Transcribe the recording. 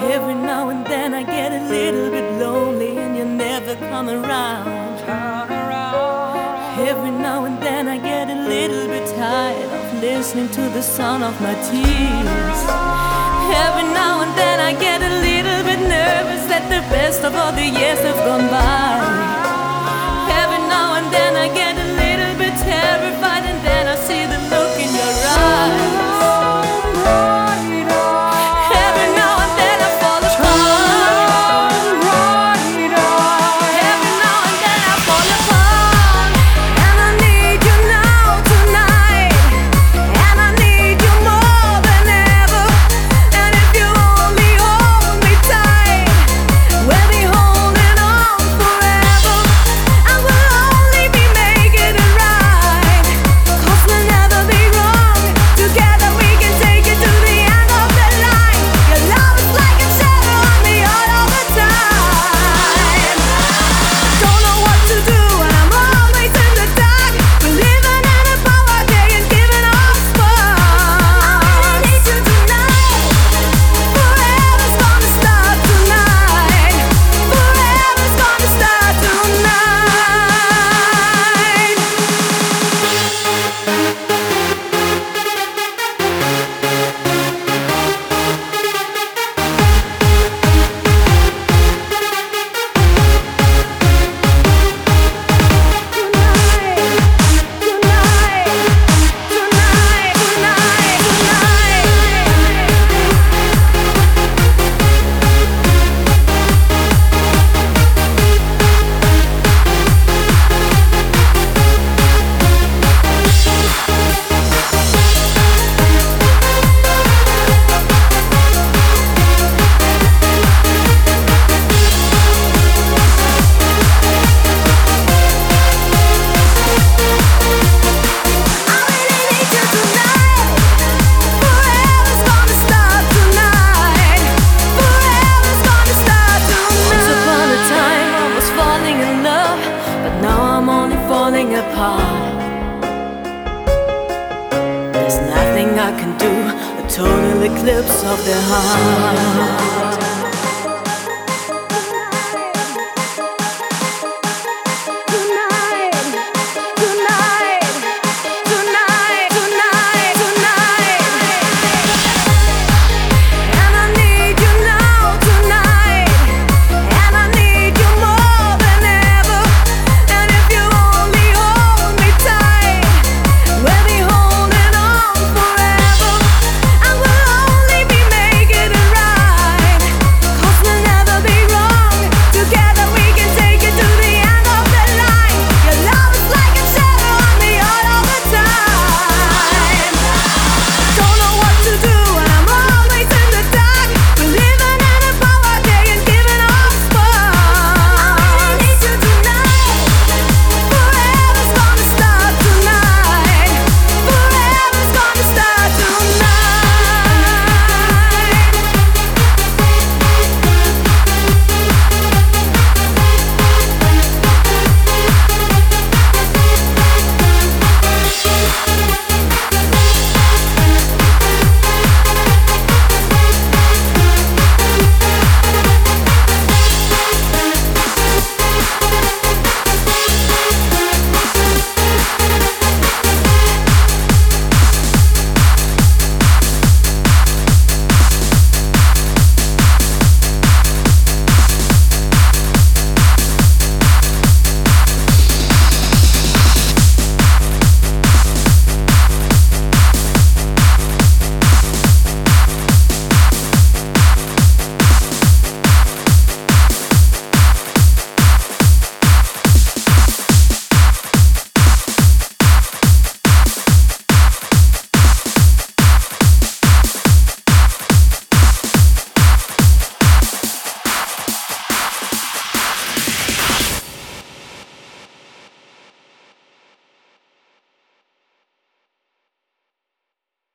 Every now and then I get a little bit lonely and you never come around. Every now and then I get a little bit tired of listening to the sound of my tears. Every now and then I get a little bit nervous that the best of all the years have gone by. Every now and then I get a little bit terrified, and then I see the look in your eyes. Apart. There's nothing I can do, a total eclipse of the heart.